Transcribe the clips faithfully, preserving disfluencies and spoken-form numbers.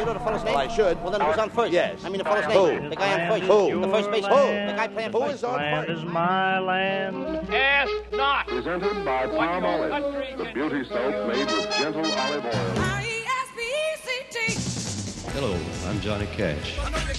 You know the fellow's name? Well, I should. Well, then who's on first? Yes. I mean the fellow's Who? name. The guy on first. Who? The first base. Who? The guy playing Who first. is on Land first? is my land. Ask not. Presented by Palm Olive, the beauty soap made with gentle olive oil. R E S P E C T. Hello, I'm Johnny Cash.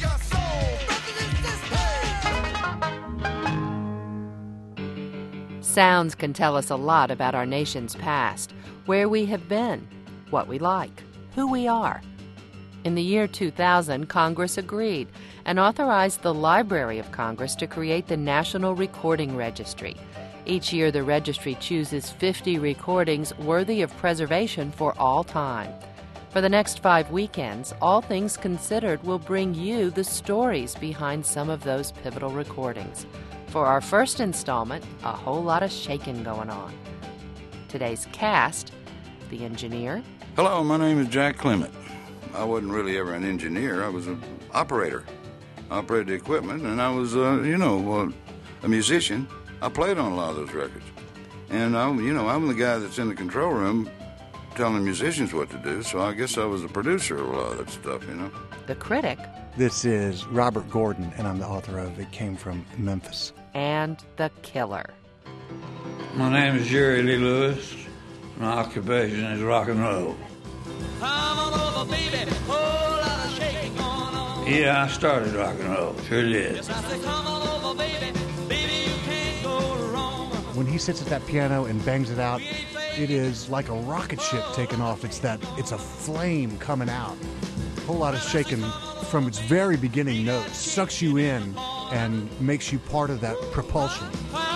Sounds can tell us a lot about our nation's past, where we have been, what we like, who we are. In the year two thousand, Congress agreed and authorized the Library of Congress to create the National Recording Registry. Each year, the registry chooses fifty recordings worthy of preservation for all time. For the next five weekends, All Things Considered will bring you the stories behind some of those pivotal recordings. For our first installment, a whole lot of shaking going on. Today's cast, the engineer. Hello, my name is Jack Clement. I wasn't really ever an engineer. I was an operator. I operated the equipment, and I was, uh, you know, uh, a musician. I played on a lot of those records. And, I'm, you know, I'm the guy that's in the control room telling the musicians what to do, so I guess I was the producer of a lot of that stuff, you know. The critic. This is Robert Gordon, and I'm the author of It Came From Memphis. And the killer. My name is Jerry Lee Lewis. My occupation is rock and roll. Come on over, baby. Whole lot of shaking going on. Yeah, I started rock and roll. Sure did. Yes, I said, come on over, baby. Baby, you can't go wrong. When he sits at that piano and bangs it out, it is like a rocket ship taking off. It's that, it's a flame coming out. A whole lot of shaking from its very beginning notes, sucks you in and makes you part of that propulsion.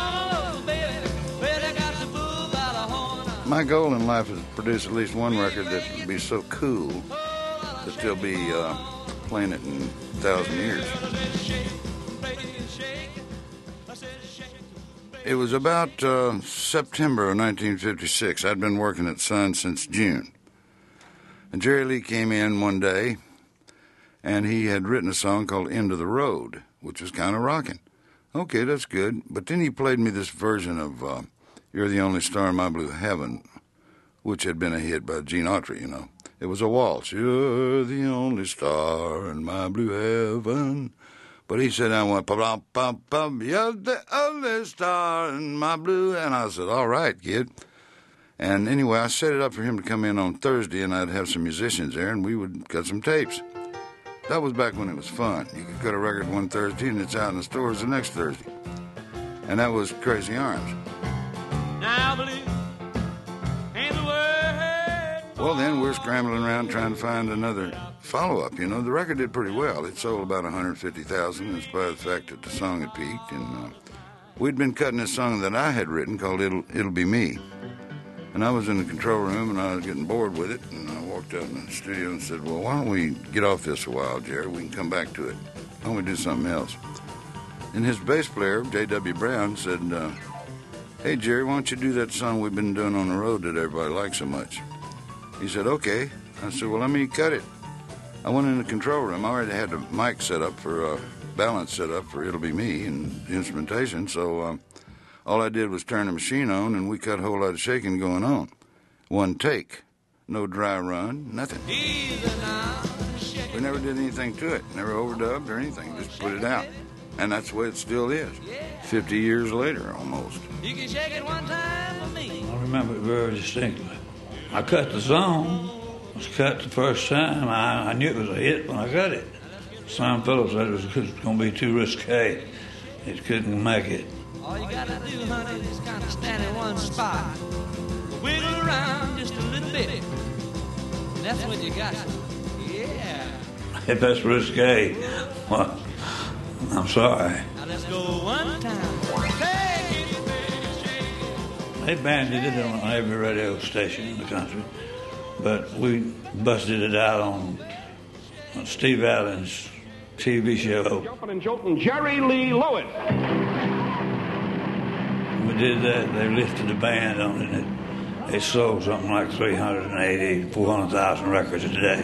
My goal in life is to produce at least one record that would be so cool to still be uh, playing it in a thousand years. It was about uh, September of nineteen fifty-six. I'd been working at Sun since June. And Jerry Lee came in one day, and he had written a song called End of the Road, which was kind of rocking. Okay, that's good. But then he played me this version of uh, You're the Only Star in My Blue Heaven, which had been a hit by Gene Autry, you know. It was a waltz. You're the only star in my blue heaven. But he said, I went, pum, pum, pum, you're the only star in my blue. And I said, all right, kid. And anyway, I set it up for him to come in on Thursday, and I'd have some musicians there, and we would cut some tapes. That was back when it was fun. You could cut a record one Thursday, and it's out in the stores the next Thursday. And that was Crazy Arms. Now believe in the word. Well, then we're scrambling around trying to find another follow-up. You know, the record did pretty well. It sold about one hundred fifty thousand in spite of the fact that the song had peaked. And uh, we'd been cutting this song that I had written called It'll, It'll Be Me. And I was in the control room, and I was getting bored with it. And I walked out in the studio and said, well, why don't we get off this a while, Jerry? We can come back to it. Why don't we do something else? And his bass player, J W Brown, said, uh, hey, Jerry, why don't you do that song we've been doing on the road that everybody likes so much? He said, okay. I said, well, let me cut it. I went in the control room. I already had the mic set up for, uh, balance set up for It'll Be Me and the instrumentation, so uh, all I did was turn the machine on, and we cut a whole lot of shaking going on. One take. No dry run, nothing. We never did anything to it. Never overdubbed or anything. Just put it out. And that's the way it still is. Fifty years later, almost. You can shake it one time for me. I remember it very distinctly. I cut the song. It was cut the first time. I, I knew it was a hit when I cut it. Sam Phillips said it was, it was going to be too risque. It couldn't make it. All you gotta do, honey, is kind of stand in one spot. Wiggle around just a little bit. And that's when you got it. Yeah. If that's risque, well, I'm sorry. Now let's go one time. They banded it on every radio station in the country, but we busted it out on, on Steve Allen's T V show. Jumping and jolting Jerry Lee Lewis. We did that. They lifted the band on it. And it, it sold something like three hundred eighty, four hundred thousand records a day.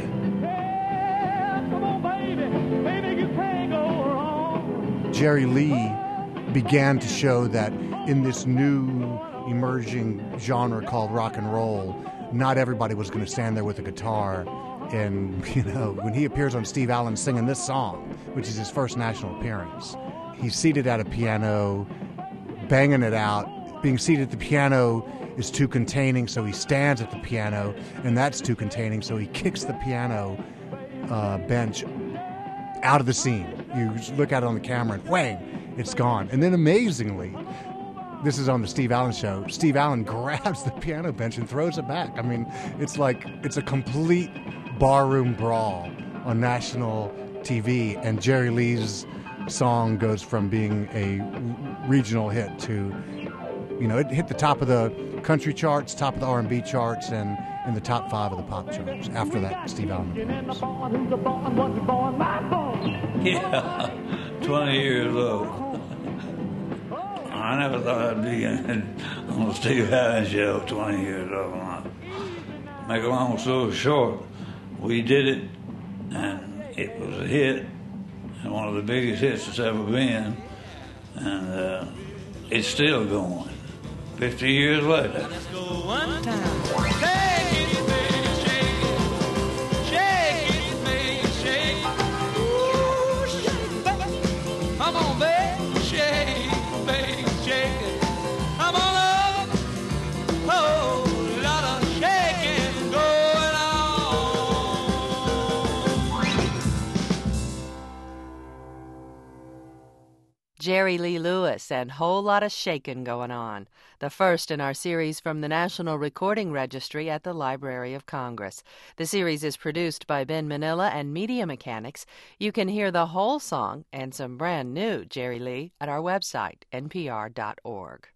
Jerry Lee began to show that in this new emerging genre called rock and roll, not everybody was going to stand there with a guitar. And, you know, when he appears on Steve Allen singing this song, which is his first national appearance, he's seated at a piano, banging it out. Being seated at the piano is too containing, so he stands at the piano, and that's too containing, so he kicks the piano uh, bench out of the scene. You look at it on the camera and whang, it's gone. And then amazingly, this is on the Steve Allen Show, Steve Allen grabs the piano bench and throws it back. I mean, it's like, it's a complete barroom brawl on national T V, and Jerry Lee's song goes from being a regional hit to, you know, it hit the top of the country charts, top of the R and B charts, and in the top five of the pop charts after that Steve Allen appearance. Yeah, twenty years old. I never thought I'd be in, on the Steve Allen Show twenty years old. Make a long story short, we did it, and it was a hit, and one of the biggest hits that's ever been, and uh, it's still going. Fifty years later. Let's go one time. Shake it, baby, shake it. Shake it, baby, shake it. Ooh, shake it, baby. Come on, baby, shake it, baby, shake it. Come on up. Oh, lot of shaking going on. Jerry Lee Lewis and Whole Lot of Shakin' Going On, the first in our series from the National Recording Registry at the Library of Congress. The series is produced by Ben Manila and Media Mechanics. You can hear the whole song and some brand new Jerry Lee at our website, N P R dot org.